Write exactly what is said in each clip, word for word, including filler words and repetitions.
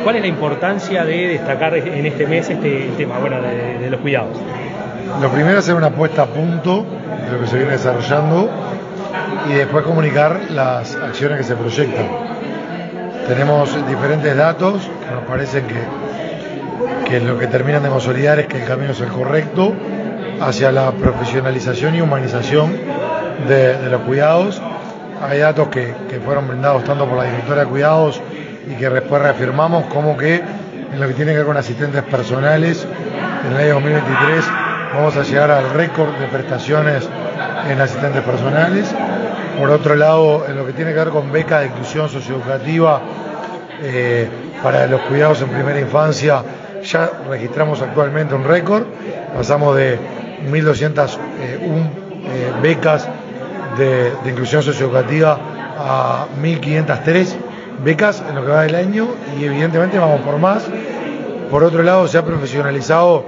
¿cuál es la importancia de destacar en este mes este el tema bueno, de, de los cuidados? Lo primero es hacer una puesta a punto de lo que se viene desarrollando y después comunicar las acciones que se proyectan. Tenemos diferentes datos que nos parecen que, que lo que terminan de consolidar es que el camino es el correcto hacia la profesionalización y humanización de, de los cuidados. Hay datos que, que fueron brindados tanto por la directora de cuidados y que después reafirmamos como que en lo que tiene que ver con asistentes personales en el año dos mil veintitrés vamos a llegar al récord de prestaciones en asistentes personales. Por otro lado, en lo que tiene que ver con beca de inclusión socioeducativa eh, para los cuidados en primera infancia, ya registramos actualmente un récord. Pasamos de mil doscientas uno eh, becas de, de inclusión socioeducativa a mil quinientas tres becas en lo que va del año y evidentemente vamos por más. Por otro lado, se ha profesionalizado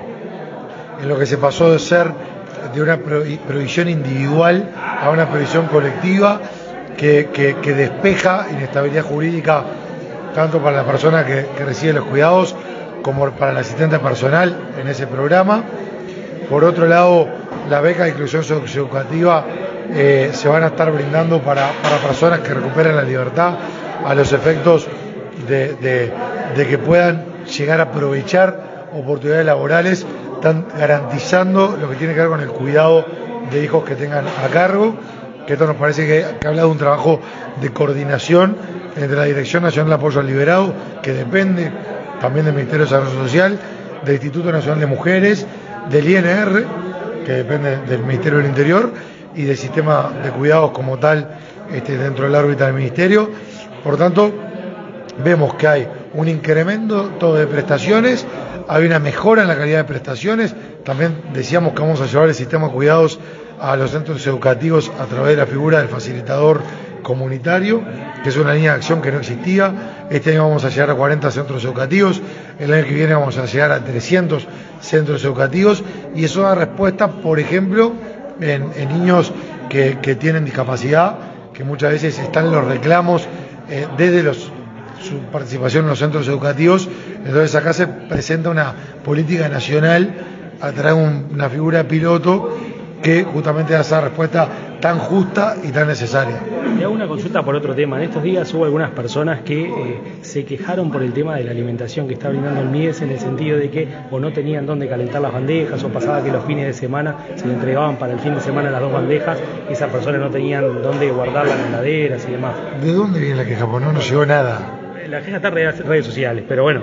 en lo que se pasó de ser de una provisión individual a una provisión colectiva que, que, que despeja inestabilidad jurídica tanto para la persona que, que recibe los cuidados como para el asistente personal en ese programa. Por otro lado, la beca de inclusión socioeducativa eh, se van a estar brindando para, para personas que recuperen la libertad a los efectos de, de, de que puedan llegar a aprovechar oportunidades laborales, están garantizando lo que tiene que ver con el cuidado de hijos que tengan a cargo, que esto nos parece que, que habla de un trabajo de coordinación entre la Dirección Nacional de Apoyo al Liberado, que depende también del Ministerio de Desarrollo Social, del Instituto Nacional de Mujeres, del I N R, que depende del Ministerio del Interior, y del sistema de cuidados como tal este, dentro de la órbita del Ministerio. Por tanto, vemos que hay un incremento todo de prestaciones, hay una mejora en la calidad de prestaciones. También decíamos que vamos a llevar el sistema de cuidados a los centros educativos a través de la figura del facilitador comunitario, que es una línea de acción que no existía. Este año vamos a llegar a cuarenta centros educativos, el año que viene vamos a llegar a trescientos centros educativos, y eso da respuesta, por ejemplo, en, en niños que, que tienen discapacidad, que muchas veces están los reclamos eh, desde los su participación en los centros educativos. Entonces acá se presenta una política nacional a través de un, una figura piloto que justamente da esa respuesta tan justa y tan necesaria. Le hago una consulta por otro tema. En estos días hubo algunas personas que eh, se quejaron por el tema de la alimentación que está brindando el M I E S, en el sentido de que o no tenían dónde calentar las bandejas, o pasaba que los fines de semana se le entregaban para el fin de semana las dos bandejas y esas personas no tenían dónde guardarlas en heladeras y demás. ¿De dónde viene la queja? Porque no nos llegó nada. La queja está en redes, redes sociales, pero bueno.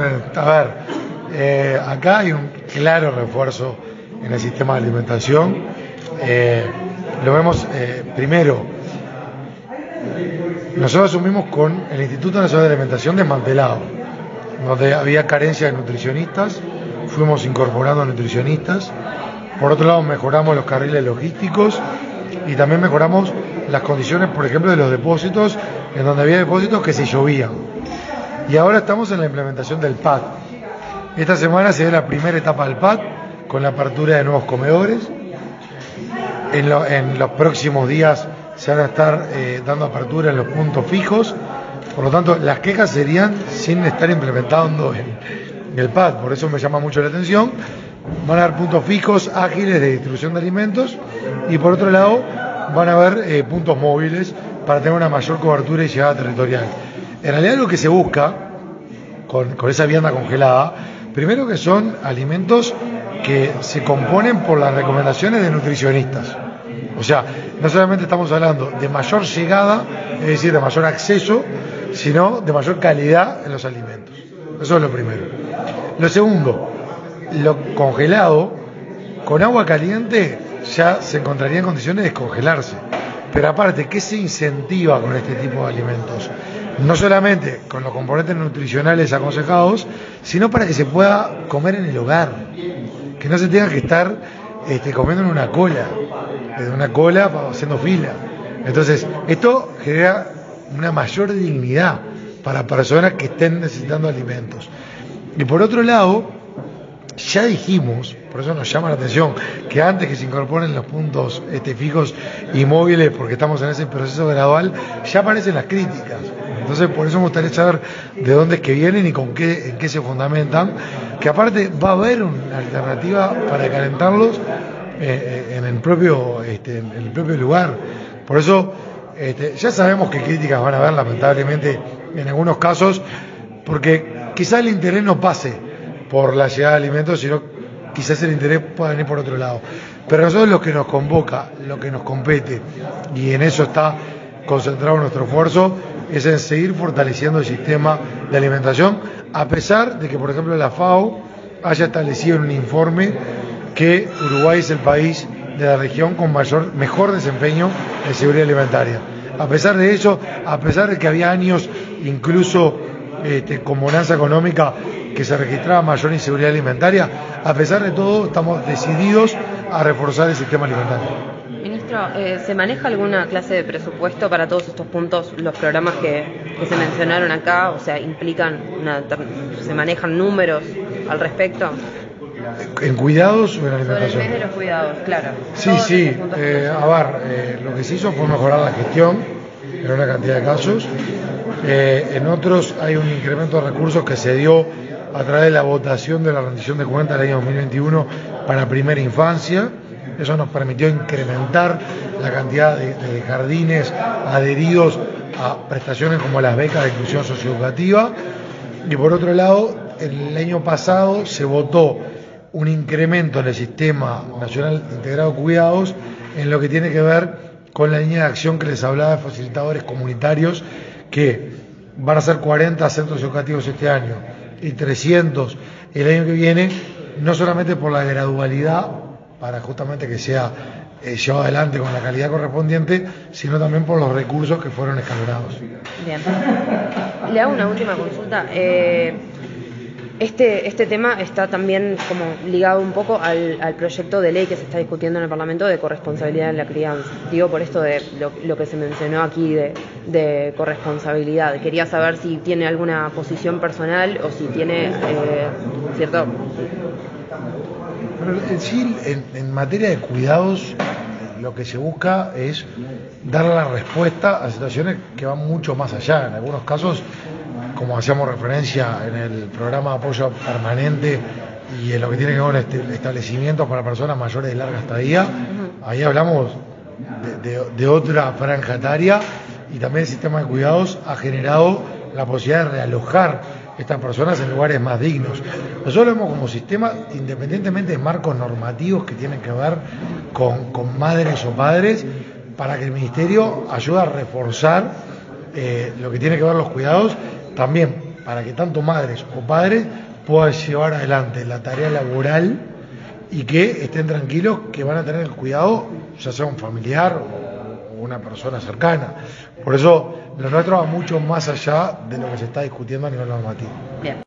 A ver, eh, acá hay un claro refuerzo en el sistema de alimentación. Eh, lo vemos eh, primero. Nosotros asumimos con el Instituto Nacional de Alimentación desmantelado, donde había carencia de nutricionistas, fuimos incorporando nutricionistas. Por otro lado, mejoramos los carriles logísticos y también mejoramos las condiciones, por ejemplo, de los depósitos, en donde había depósitos que se llovían. Y ahora estamos en la implementación del P A D. Esta semana se ve la primera etapa del P A D con la apertura de nuevos comedores. En, lo, en los próximos días se van a estar eh, dando apertura en los puntos fijos. Por lo tanto, las quejas serían sin estar implementando el, el P A D. Por eso me llama mucho la atención. Van a haber puntos fijos ágiles de distribución de alimentos y por otro lado van a haber eh, puntos móviles para tener una mayor cobertura y llegada territorial. En realidad lo que se busca con, con esa vianda congelada, primero que son alimentos que se componen por las recomendaciones de nutricionistas. O sea, no solamente estamos hablando de mayor llegada, es decir, de mayor acceso, sino de mayor calidad en los alimentos. Eso es lo primero. Lo segundo, lo congelado, con agua caliente ya se encontraría en condiciones de descongelarse. Pero aparte, ¿qué se incentiva con este tipo de alimentos? No solamente con los componentes nutricionales aconsejados, sino para que se pueda comer en el hogar, que no se tenga que estar este, comiendo en una cola, en una cola haciendo fila. Entonces, esto genera una mayor dignidad para personas que estén necesitando alimentos. Y por otro lado, ya dijimos, por eso nos llama la atención, que antes que se incorporen los puntos este, fijos y móviles, porque estamos en ese proceso gradual, ya aparecen las críticas. Entonces, por eso me gustaría saber de dónde es que vienen y con qué, en qué se fundamentan, que aparte va a haber una alternativa para calentarlos eh, en, el propio, este, en el propio lugar. Por eso, este, ya sabemos qué críticas van a haber, lamentablemente, en algunos casos, porque quizás el interés no pase por la llegada de alimentos, sino quizás el interés pueda venir por otro lado. Pero nosotros lo que nos convoca, lo que nos compete, y en eso está concentrado nuestro esfuerzo, es en seguir fortaleciendo el sistema de alimentación, a pesar de que, por ejemplo, la FAO haya establecido en un informe que Uruguay es el país de la región con mayor, mejor desempeño en seguridad alimentaria. A pesar de eso, a pesar de que había años incluso este, con bonanza económica que se registraba mayor inseguridad alimentaria, a pesar de todo estamos decididos a reforzar el sistema alimentario. Ministro, eh, ¿se maneja alguna clase de presupuesto para todos estos puntos, los programas que, que se mencionaron acá? O sea, implican, una, ¿se manejan números al respecto? ¿En cuidados o en alimentación? Sobre el mes de los cuidados, claro. Sí, todos sí. Eh, a ver, eh, lo que se hizo fue mejorar la gestión en una cantidad de casos. Eh, en otros hay un incremento de recursos que se dio a través de la votación de la rendición de cuentas del año dos mil veintiuno para primera infancia. Eso nos permitió incrementar la cantidad de, de jardines adheridos a prestaciones como las becas de inclusión socioeducativa. Y por otro lado, el año pasado se votó un incremento en el Sistema Nacional Integrado de Cuidados en lo que tiene que ver con la línea de acción que les hablaba de facilitadores comunitarios, que van a ser cuarenta centros educativos este año y trescientos el año que viene, no solamente por la gradualidad, para justamente que sea eh, llevado adelante con la calidad correspondiente, sino también por los recursos que fueron escalonados. Bien. Le hago una última consulta. Eh, este, este tema está también como ligado un poco al, al proyecto de ley que se está discutiendo en el Parlamento de corresponsabilidad en la crianza. Digo por esto de lo, lo que se mencionó aquí de, de corresponsabilidad. Quería saber si tiene alguna posición personal o si tiene eh, cierto... Pero en sí, en, en materia de cuidados, lo que se busca es dar la respuesta a situaciones que van mucho más allá. En algunos casos, como hacíamos referencia en el programa de apoyo permanente y en lo que tiene que ver con este, establecimientos para personas mayores de larga estadía, ahí hablamos de, de, de otra franja etaria, y también el sistema de cuidados ha generado la posibilidad de realojar estas personas en lugares más dignos. Nosotros lo vemos como sistema, independientemente de marcos normativos que tienen que ver con, con madres o padres, para que el Ministerio ayude a reforzar eh, lo que tiene que ver los cuidados, también para que tanto madres o padres puedan llevar adelante la tarea laboral y que estén tranquilos que van a tener el cuidado, ya sea un familiar o una persona cercana. Por eso lo nuestro va mucho más allá de lo que se está discutiendo a nivel normativo. Bien.